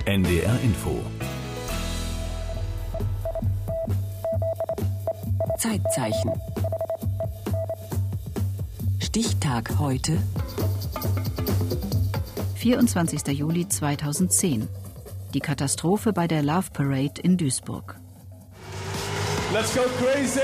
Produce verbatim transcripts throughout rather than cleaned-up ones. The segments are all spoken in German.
N D R Info. Zeitzeichen. Stichtag heute. vierundzwanzigster Juli zweitausendzehn. Die Katastrophe bei der Love Parade in Duisburg. Let's go crazy!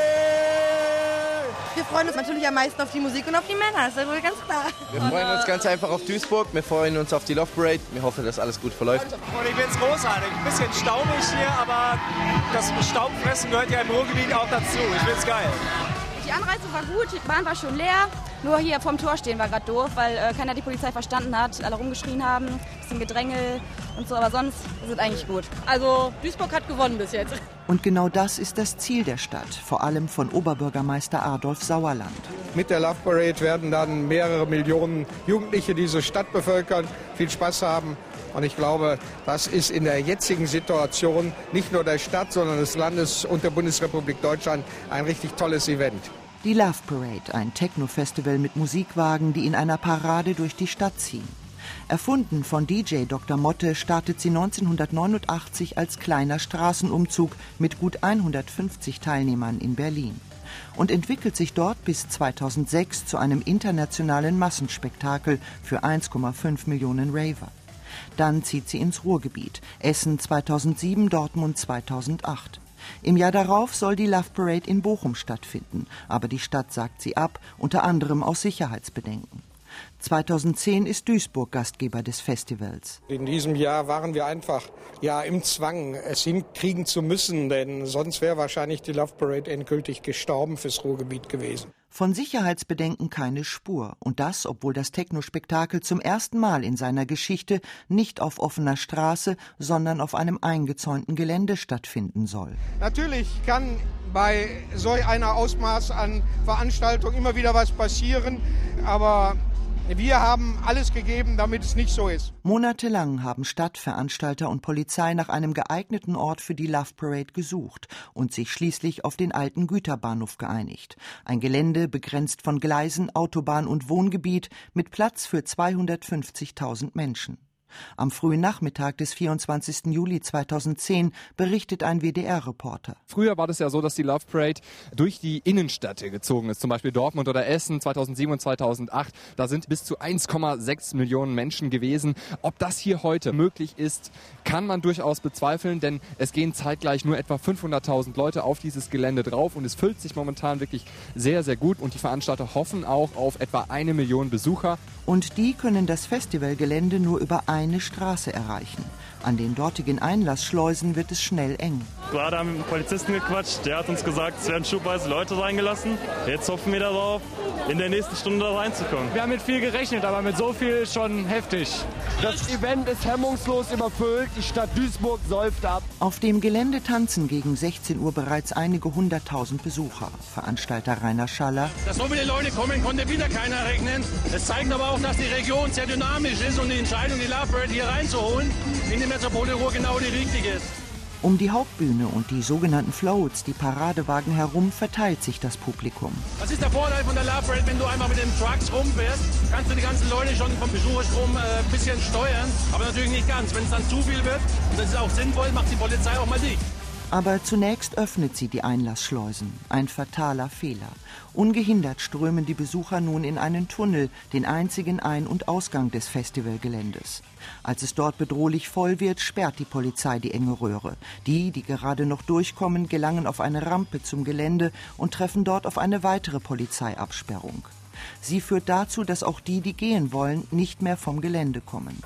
Wir freuen uns natürlich am meisten auf die Musik und auf die Männer, ist ja wohl ganz klar. Wir freuen uns ganz einfach auf Duisburg, wir freuen uns auf die Love Parade, wir hoffen, dass alles gut verläuft. Und ich finde es großartig, ein bisschen staubig hier, aber das Staubfressen gehört ja im Ruhrgebiet auch dazu, ich finde es geil. Die Anreise war gut, die Bahn war schon leer, nur hier vorm Tor stehen war gerade doof, weil äh, keiner die Polizei verstanden hat, alle rumgeschrien haben, ein bisschen Gedrängel und so, aber sonst ist es eigentlich gut. Also Duisburg hat gewonnen bis jetzt. Und genau das ist das Ziel der Stadt, vor allem von Oberbürgermeister Adolf Sauerland. Mit der Love Parade werden dann mehrere Millionen Jugendliche diese Stadt bevölkern, viel Spaß haben. Und ich glaube, das ist in der jetzigen Situation nicht nur der Stadt, sondern des Landes und der Bundesrepublik Deutschland ein richtig tolles Event. Die Love Parade, ein Techno-Festival mit Musikwagen, die in einer Parade durch die Stadt ziehen. Erfunden von D J Doktor Motte, startet sie neunzehnhundertneunundachtzig als kleiner Straßenumzug mit gut hundertfünfzig Teilnehmern in Berlin und entwickelt sich dort bis zweitausendsechs zu einem internationalen Massenspektakel für eins Komma fünf Millionen Raver. Dann zieht sie ins Ruhrgebiet, Essen zweitausendsieben, Dortmund zweitausendacht. Im Jahr darauf soll die Love Parade in Bochum stattfinden, aber die Stadt sagt sie ab, unter anderem aus Sicherheitsbedenken. zweitausendzehn ist Duisburg Gastgeber des Festivals. In diesem Jahr waren wir einfach ja, im Zwang, es hinkriegen zu müssen, denn sonst wäre wahrscheinlich die Love Parade endgültig gestorben fürs Ruhrgebiet gewesen. Von Sicherheitsbedenken keine Spur. Und das, obwohl das Techno-Spektakel zum ersten Mal in seiner Geschichte nicht auf offener Straße, sondern auf einem eingezäunten Gelände stattfinden soll. Natürlich kann bei solch einer Ausmaß an Veranstaltung immer wieder was passieren, aber wir haben alles gegeben, damit es nicht so ist. Monatelang haben Stadt, Veranstalter und Polizei nach einem geeigneten Ort für die Love Parade gesucht und sich schließlich auf den alten Güterbahnhof geeinigt. Ein Gelände begrenzt von Gleisen, Autobahn und Wohngebiet mit Platz für zweihundertfünfzigtausend Menschen. Am frühen Nachmittag des vierundzwanzigsten Juli zweitausendzehn berichtet ein W D R-Reporter. Früher war das ja so, dass die Love Parade durch die Innenstädte gezogen ist, zum Beispiel Dortmund oder Essen zweitausendsieben und zweitausendacht. Da sind bis zu eins Komma sechs Millionen Menschen gewesen. Ob das hier heute möglich ist, kann man durchaus bezweifeln, denn es gehen zeitgleich nur etwa fünfhunderttausend Leute auf dieses Gelände drauf und es füllt sich momentan wirklich sehr, sehr gut und die Veranstalter hoffen auch auf etwa eine Million Besucher. Und die können das Festivalgelände nur über eine Straße erreichen. An den dortigen Einlassschleusen wird es schnell eng. Gerade haben wir mit dem Polizisten gequatscht, der hat uns gesagt, es werden schubweise Leute reingelassen. Jetzt hoffen wir darauf, in der nächsten Stunde da reinzukommen. Wir haben mit viel gerechnet, aber mit so viel schon heftig. Das Event ist hemmungslos überfüllt, die Stadt Duisburg säuft ab. Auf dem Gelände tanzen gegen sechzehn Uhr bereits einige hunderttausend Besucher. Veranstalter Rainer Schaller. Dass so viele Leute kommen, konnte wieder keiner rechnen. Es zeigt aber auch, dass die Region sehr dynamisch ist und die Entscheidung, die Love Parade hier reinzuholen, in die Metropole Ruhr genau die richtige ist. Um die Hauptbühne und die sogenannten Floats, die Paradewagen herum, verteilt sich das Publikum. Was ist der Vorteil von der Love Parade? Wenn du einmal mit den Trucks rumfährst, kannst du die ganzen Leute schon vom Besucherstrom ein äh, bisschen steuern, aber natürlich nicht ganz. Wenn es dann zu viel wird, und das ist auch sinnvoll, macht die Polizei auch mal dicht. Aber zunächst öffnet sie die Einlassschleusen. Ein fataler Fehler. Ungehindert strömen die Besucher nun in einen Tunnel, den einzigen Ein- und Ausgang des Festivalgeländes. Als es dort bedrohlich voll wird, sperrt die Polizei die enge Röhre. Die, die gerade noch durchkommen, gelangen auf eine Rampe zum Gelände und treffen dort auf eine weitere Polizeiabsperrung. Sie führt dazu, dass auch die, die gehen wollen, nicht mehr vom Gelände kommen.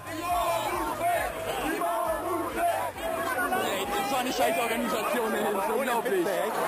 Scheißorganisation, das ist unglaublich.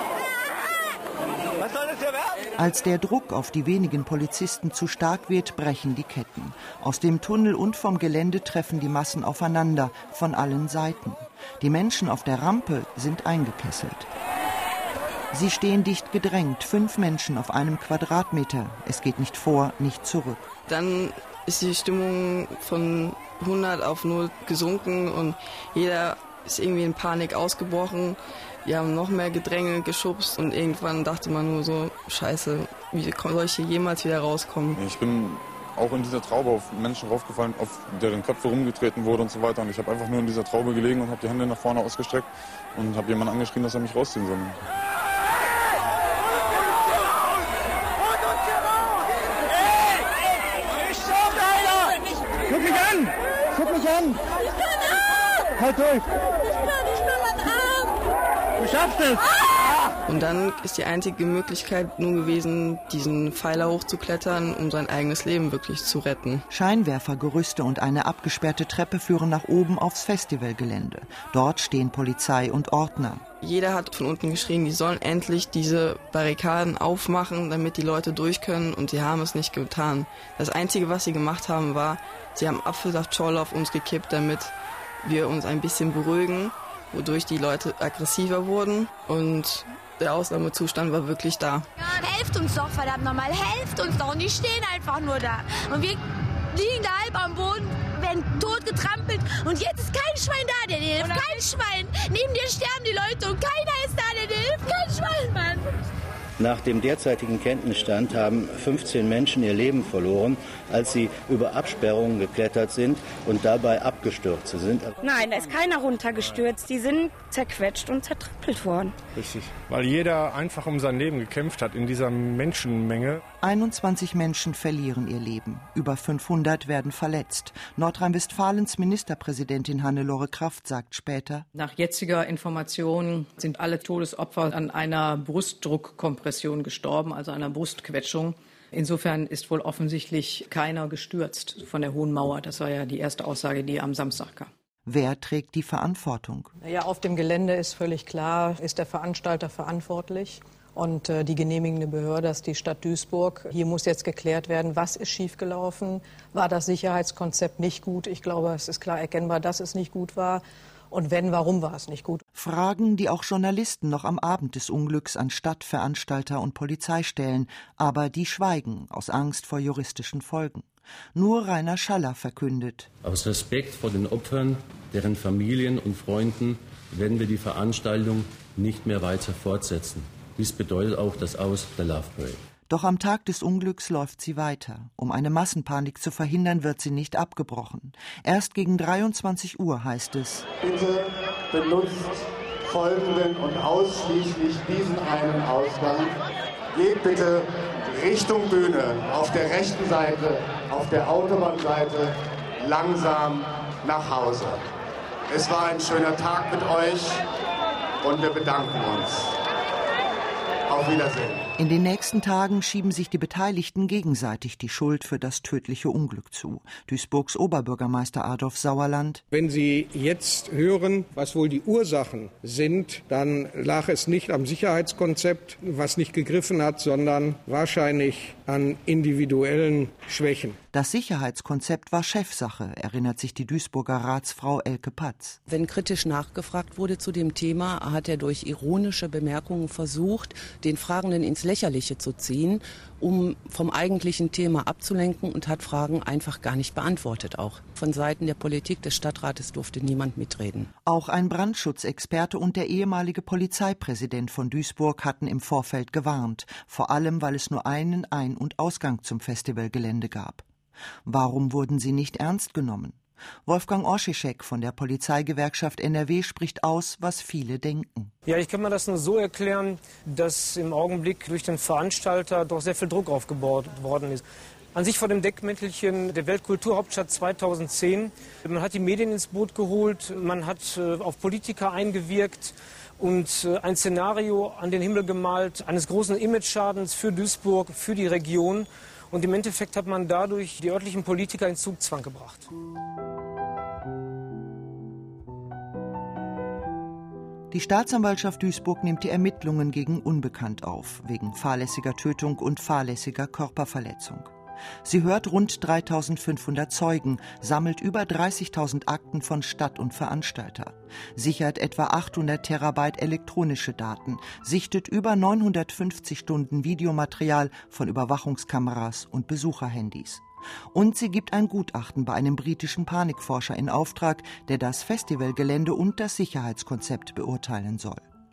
Was soll das hier werden? Als der Druck auf die wenigen Polizisten zu stark wird, brechen die Ketten. Aus dem Tunnel und vom Gelände treffen die Massen aufeinander, von allen Seiten. Die Menschen auf der Rampe sind eingekesselt. Sie stehen dicht gedrängt, fünf Menschen auf einem Quadratmeter. Es geht nicht vor, nicht zurück. Dann ist die Stimmung von hundert auf null gesunken und jeder ist irgendwie in Panik ausgebrochen. Wir haben noch mehr Gedränge geschubst und irgendwann dachte man nur so, scheiße, wie soll ich hier jemals wieder rauskommen? Ich bin auch in dieser Traube auf Menschen raufgefallen, auf deren Köpfe rumgetreten wurde und so weiter. Und ich habe einfach nur in dieser Traube gelegen und habe die Hände nach vorne ausgestreckt und habe jemanden angeschrien, dass er mich rausziehen soll. Guck mich an! Guck mich an! Halt durch! Du schaffst es! Und dann ist die einzige Möglichkeit nur gewesen, diesen Pfeiler hochzuklettern, um sein eigenes Leben wirklich zu retten. Scheinwerfergerüste und eine abgesperrte Treppe führen nach oben aufs Festivalgelände. Dort stehen Polizei und Ordner. Jeder hat von unten geschrien, die sollen endlich diese Barrikaden aufmachen, damit die Leute durch können, und sie haben es nicht getan. Das Einzige, was sie gemacht haben, war, sie haben Apfelsaftschorle auf uns gekippt, damit wir uns ein bisschen beruhigen, wodurch die Leute aggressiver wurden, und der Ausnahmezustand war wirklich da. Ja, helft uns doch, verdammt nochmal, helft uns doch. Und die stehen einfach nur da. Und wir liegen da halb am Boden, werden tot getrampelt. Und jetzt ist kein Schwein da, der dir hilft. Kein Schwein. Neben dir sterben die Leute und keiner ist da, der dir hilft. Kein Schwein, Mann. Nach dem derzeitigen Kenntnisstand haben fünfzehn Menschen ihr Leben verloren, als sie über Absperrungen geklettert sind und dabei abgestürzt sind. Nein, da ist keiner runtergestürzt. Die sind zerquetscht und zertrampelt worden. Richtig, weil jeder einfach um sein Leben gekämpft hat in dieser Menschenmenge. einundzwanzig Menschen verlieren ihr Leben. Über fünfhundert werden verletzt. Nordrhein-Westfalens Ministerpräsidentin Hannelore Kraft sagt später: Nach jetziger Information sind alle Todesopfer an einer Brustdruckkompression gestorben, also einer Brustquetschung. Insofern ist wohl offensichtlich keiner gestürzt von der Hohen Mauer. Das war ja die erste Aussage, die am Samstag kam. Wer trägt die Verantwortung? Ja, auf dem Gelände ist völlig klar, ist der Veranstalter verantwortlich. Und äh, die genehmigende Behörde, das ist die Stadt Duisburg. Hier muss jetzt geklärt werden, was ist schiefgelaufen. War das Sicherheitskonzept nicht gut? Ich glaube, es ist klar erkennbar, dass es nicht gut war. Und wenn, warum war es nicht gut? Fragen, die auch Journalisten noch am Abend des Unglücks an Stadtveranstalter und Polizei stellen, aber die schweigen aus Angst vor juristischen Folgen. Nur Rainer Schaller verkündet: Aus Respekt vor den Opfern, deren Familien und Freunden werden wir die Veranstaltung nicht mehr weiter fortsetzen. Dies bedeutet auch das Aus der Love Parade. Doch am Tag des Unglücks läuft sie weiter. Um eine Massenpanik zu verhindern, wird sie nicht abgebrochen. Erst gegen dreiundzwanzig Uhr heißt es: Bitte benutzt folgenden und ausschließlich diesen einen Ausgang. Geht bitte Richtung Bühne, auf der rechten Seite, auf der Autobahnseite, langsam nach Hause. Es war ein schöner Tag mit euch und wir bedanken uns. Auf Wiedersehen. In den nächsten Tagen schieben sich die Beteiligten gegenseitig die Schuld für das tödliche Unglück zu. Duisburgs Oberbürgermeister Adolf Sauerland: Wenn Sie jetzt hören, was wohl die Ursachen sind, dann lag es nicht am Sicherheitskonzept, was nicht gegriffen hat, sondern wahrscheinlich an individuellen Schwächen. Das Sicherheitskonzept war Chefsache, erinnert sich die Duisburger Ratsfrau Elke Patz. Wenn kritisch nachgefragt wurde zu dem Thema, hat er durch ironische Bemerkungen versucht, den Fragenden ins Lächerliche zu ziehen, um vom eigentlichen Thema abzulenken, und hat Fragen einfach gar nicht beantwortet. Auch von Seiten der Politik des Stadtrates durfte niemand mitreden. Auch ein Brandschutzexperte und der ehemalige Polizeipräsident von Duisburg hatten im Vorfeld gewarnt, vor allem weil es nur einen Ein- und Ausgang zum Festivalgelände gab. Warum wurden sie nicht ernst genommen? Wolfgang Oršišek von der Polizeigewerkschaft N R W spricht aus, was viele denken. Ja, ich kann mir das nur so erklären, dass im Augenblick durch den Veranstalter doch sehr viel Druck aufgebaut worden ist. An sich vor dem Deckmäntelchen der Weltkulturhauptstadt zweitausendzehn. Man hat die Medien ins Boot geholt, man hat äh, auf Politiker eingewirkt und äh, ein Szenario an den Himmel gemalt eines großen Imageschadens für Duisburg, für die Region. Und im Endeffekt hat man dadurch die örtlichen Politiker in Zugzwang gebracht. Die Staatsanwaltschaft Duisburg nimmt die Ermittlungen gegen Unbekannt auf, wegen fahrlässiger Tötung und fahrlässiger Körperverletzung. Sie hört rund dreitausendfünfhundert Zeugen, sammelt über dreißigtausend Akten von Stadt und Veranstalter, sichert etwa achthundert Terabyte elektronische Daten, sichtet über neunhundertfünfzig Stunden Videomaterial von Überwachungskameras und Besucherhandys. Und sie gibt ein Gutachten bei einem britischen Panikforscher in Auftrag, der das Festivalgelände und das Sicherheitskonzept beurteilen soll.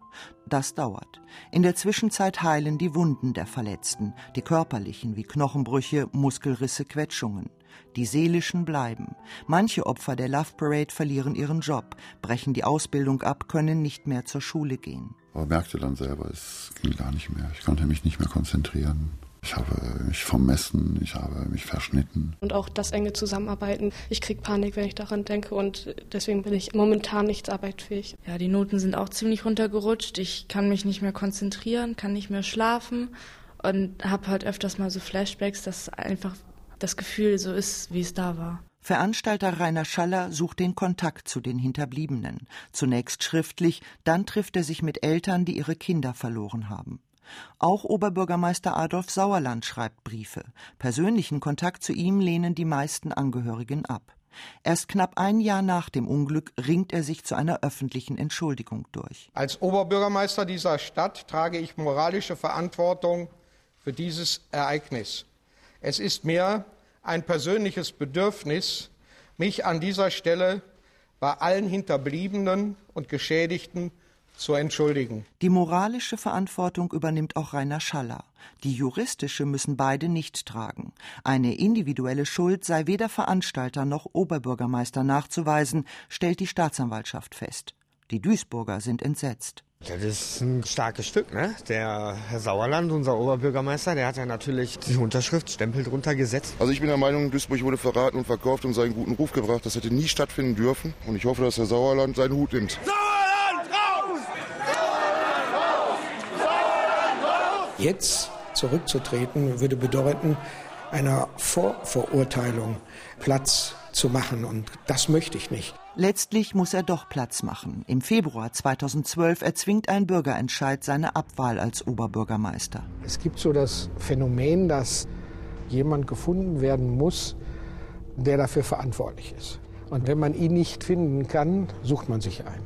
Das dauert. In der Zwischenzeit heilen die Wunden der Verletzten, die körperlichen wie Knochenbrüche, Muskelrisse, Quetschungen. Die seelischen bleiben. Manche Opfer der Love Parade verlieren ihren Job, brechen die Ausbildung ab, können nicht mehr zur Schule gehen. Aber merkte dann selber, es ging gar nicht mehr. Ich konnte mich nicht mehr konzentrieren. Ich habe mich vermessen, ich habe mich verschnitten. Und auch das enge Zusammenarbeiten. Ich kriege Panik, wenn ich daran denke, und deswegen bin ich momentan nicht arbeitsfähig. Ja, die Noten sind auch ziemlich runtergerutscht. Ich kann mich nicht mehr konzentrieren, kann nicht mehr schlafen und habe halt öfters mal so Flashbacks, dass einfach das Gefühl so ist, wie es da war. Veranstalter Rainer Schaller sucht den Kontakt zu den Hinterbliebenen. Zunächst schriftlich, dann trifft er sich mit Eltern, die ihre Kinder verloren haben. Auch Oberbürgermeister Adolf Sauerland schreibt Briefe. Persönlichen Kontakt zu ihm lehnen die meisten Angehörigen ab. Erst knapp ein Jahr nach dem Unglück ringt er sich zu einer öffentlichen Entschuldigung durch. Als Oberbürgermeister dieser Stadt trage ich moralische Verantwortung für dieses Ereignis. Es ist mir ein persönliches Bedürfnis, mich an dieser Stelle bei allen Hinterbliebenen und Geschädigten zu entschuldigen. Die moralische Verantwortung übernimmt auch Rainer Schaller. Die juristische müssen beide nicht tragen. Eine individuelle Schuld sei weder Veranstalter noch Oberbürgermeister nachzuweisen, stellt die Staatsanwaltschaft fest. Die Duisburger sind entsetzt. Das ist ein starkes Stück, ne? Der Herr Sauerland, unser Oberbürgermeister, der hat ja natürlich die Unterschriftstempel drunter gesetzt. Also ich bin der Meinung, Duisburg wurde verraten und verkauft und seinen guten Ruf gebracht. Das hätte nie stattfinden dürfen. Und ich hoffe, dass Herr Sauerland seinen Hut nimmt. Sauerland raus! Sauerland raus! Sauerland raus! Jetzt zurückzutreten, würde bedeuten, einer Vorverurteilung Platz zu machen. Und das möchte ich nicht. Letztlich muss er doch Platz machen. Im Februar zweitausendzwölf erzwingt ein Bürgerentscheid seine Abwahl als Oberbürgermeister. Es gibt so das Phänomen, dass jemand gefunden werden muss, der dafür verantwortlich ist. Und wenn man ihn nicht finden kann, sucht man sich einen.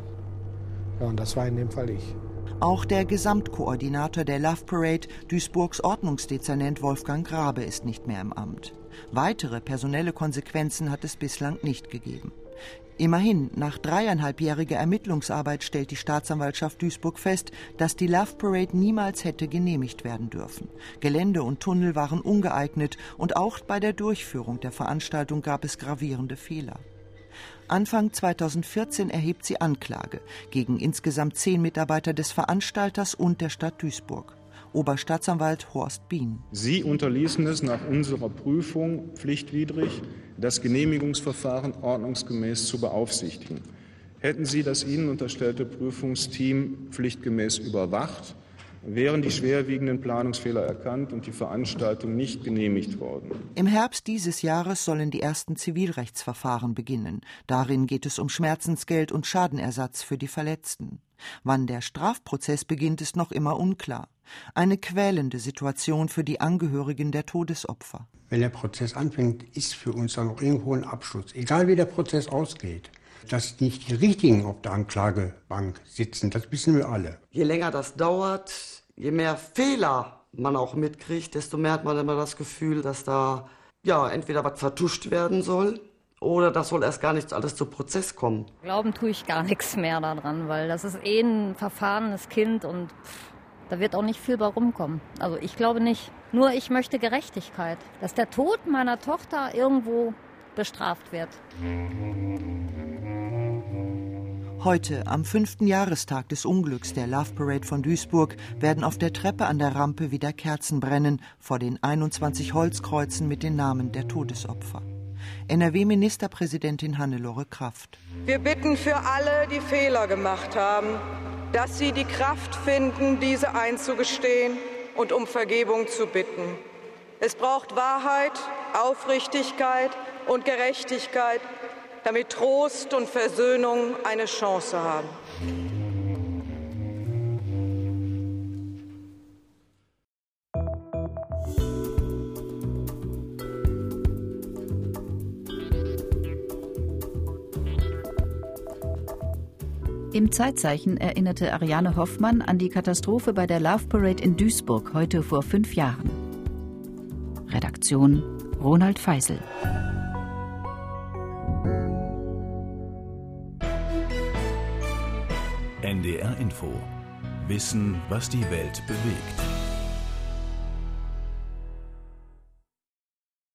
Ja, und das war in dem Fall ich. Auch der Gesamtkoordinator der Love Parade, Duisburgs Ordnungsdezernent Wolfgang Grabe, ist nicht mehr im Amt. Weitere personelle Konsequenzen hat es bislang nicht gegeben. Immerhin, nach dreieinhalbjähriger Ermittlungsarbeit stellt die Staatsanwaltschaft Duisburg fest, dass die Love Parade niemals hätte genehmigt werden dürfen. Gelände und Tunnel waren ungeeignet und auch bei der Durchführung der Veranstaltung gab es gravierende Fehler. Anfang zweitausendvierzehn erhebt sie Anklage gegen insgesamt zehn Mitarbeiter des Veranstalters und der Stadt Duisburg. Oberstaatsanwalt Horst Bien. Sie unterließen es nach unserer Prüfung pflichtwidrig, das Genehmigungsverfahren ordnungsgemäß zu beaufsichtigen. Hätten Sie das Ihnen unterstellte Prüfungsteam pflichtgemäß überwacht, wären die schwerwiegenden Planungsfehler erkannt und die Veranstaltung nicht genehmigt worden. Im Herbst dieses Jahres sollen die ersten Zivilrechtsverfahren beginnen. Darin geht es um Schmerzensgeld und Schadenersatz für die Verletzten. Wann der Strafprozess beginnt, ist noch immer unklar. Eine quälende Situation für die Angehörigen der Todesopfer. Wenn der Prozess anfängt, ist für uns dann auch irgendwo ein Abschluss. Egal wie der Prozess ausgeht. Dass nicht die Richtigen auf der Anklagebank sitzen, das wissen wir alle. Je länger das dauert, je mehr Fehler man auch mitkriegt, desto mehr hat man immer das Gefühl, dass da ja entweder was vertuscht werden soll oder das soll erst gar nicht alles zu Prozess kommen. Glauben tue ich gar nichts mehr daran, weil das ist eh ein verfahrenes Kind und pff, da wird auch nicht viel bei rumkommen. Also ich glaube nicht. Nur ich möchte Gerechtigkeit, dass der Tod meiner Tochter irgendwo bestraft wird. Heute, am fünften Jahrestag des Unglücks der Love Parade von Duisburg, werden auf der Treppe an der Rampe wieder Kerzen brennen vor den einundzwanzig Holzkreuzen mit den Namen der Todesopfer. N R W-Ministerpräsidentin Hannelore Kraft. Wir bitten für alle, die Fehler gemacht haben, dass sie die Kraft finden, diese einzugestehen und um Vergebung zu bitten. Es braucht Wahrheit, Aufrichtigkeit und Gerechtigkeit, damit Trost und Versöhnung eine Chance haben. Im Zeitzeichen erinnerte Ariane Hoffmann an die Katastrophe bei der Love Parade in Duisburg heute vor fünf Jahren. Redaktion Ronald Feisel. N D R Info Wissen, was die Welt bewegt.